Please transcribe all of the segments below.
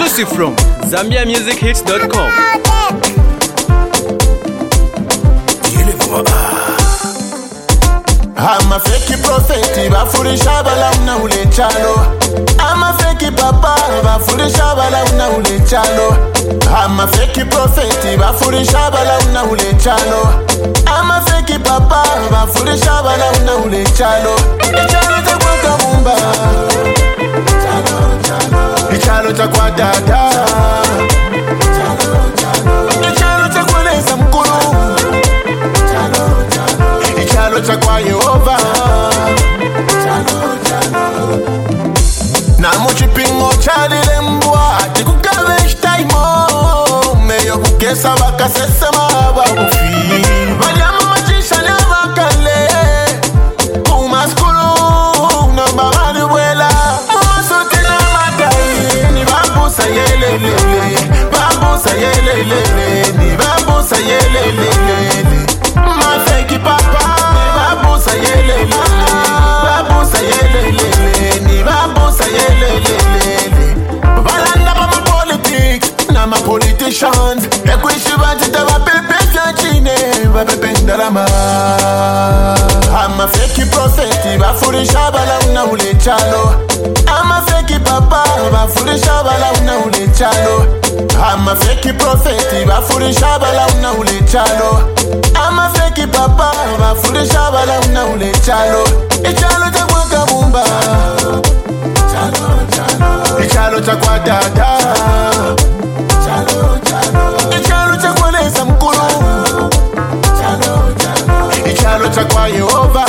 Exclusive from ZambiaMusicHits.com. I'm a fake prophet, bafurisha bala una ule chalo. I'm a fake papa, bafurisha bala una ule chalo. I'm a fake prophet, bafurisha bala una ule chalo. I'm a fake papa, bafurisha bala una ule chalo. Chalo cha kwa kabumba, chalo cha kwa dada, chalo cha kwa leza mkulu, chalo cha kwa Yehova. Na muchipingo chalile mbwa tikukabe shtaimo meyo kukesa bakasesa mababufi baliama machisha nyabakale umaskulu na mbagani bwela mwasote na matai ni babusa yelelele babusa yelelele ni babusa yelelele mafeki papa babusa yelelele babusa yelelele ni babusa yelelele balanda ba ma politics na ma politicians ekwishi batita bapepe chine bapepe ndalama. I'm a fake prophet bafurisha bala una ule chalo. I'm a fake papa bafurisha bala una ule chalo. I'm a fake prophet bafurisha bala una ule chalo. I'm a fake papa bafurisha bala una ule chalo. Ichalo cha kwa kabumba, ichalo cha kwa dada, ichalo cha kwa leza mkulu, ichalo cha kwa Yehova.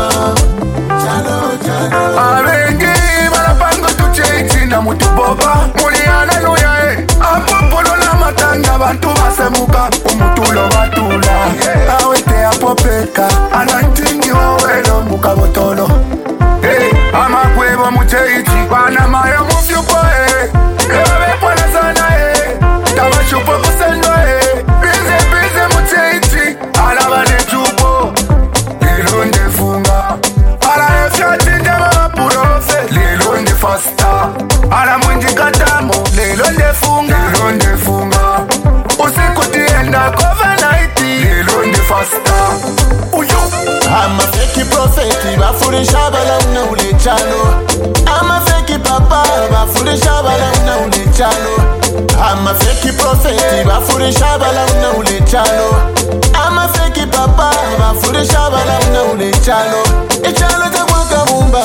Abengi barapango tucheiti na mutuboba muliana nuyae apopolo na matanga bantu basemuka umutulo batula awete apopeka anantingi wawelo mukabotolo amakwebo mucheiti bana maya mufyupo ewe pwana sana tabashupo kusendwa bize mucheiti alabane chupo ilonde funga ala efyati ndema purofe lilonde fasta ala mwinji katamo lilonde funga usiku tienda overnight lilonde fasta uyo. I'm a fake prophet bafurisha bala una ule chalo. I'm a fake papa bafurisha bala una ule chalo. I'm a fake prophet bafurisha bala una ule chalo. I'm a fake papa bafurisha bala una ule chalo. Ichalo cha kwa kabumba,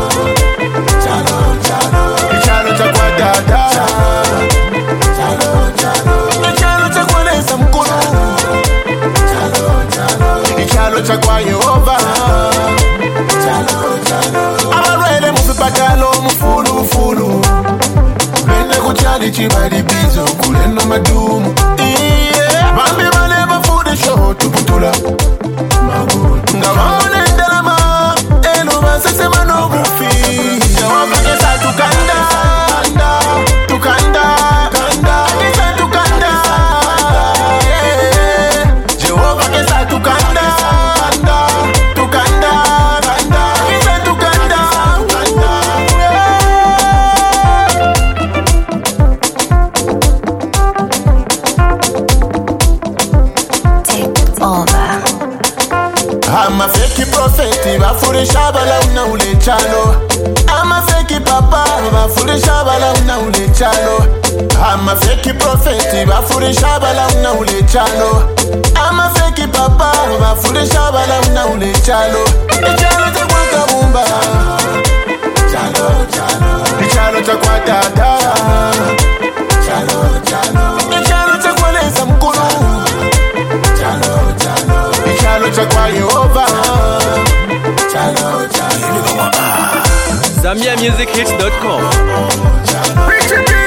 ichalo cha kwa dada, ichalo cha kwa leza mkulu, ichalo cha kwa Yehova. Abarwele mufipakalo mufulu bende kuchali chibali bizo kuleno madumu bambi bale bafude show tuputula ngabone ndalama elu basese manogufi Jehova kesa tukanda kesa tukanda Jehova kesa tukanda kesa tukanda. Take over. I'm a fake prophet bafurisha bala una ule chalo. I'm a fake papa bafurisha bala una ule chalo. I'm a fake prophet bafurisha bala una ule chalo. I'm a fake papa bafurisha bala una ule chalo. Ichalo cha kwa kabumba, ichalo cha kwa dada, ichalo cha kwa leza mkulu, ichalo cha kwa Yehova. ZambiaMusicHits.com. Richie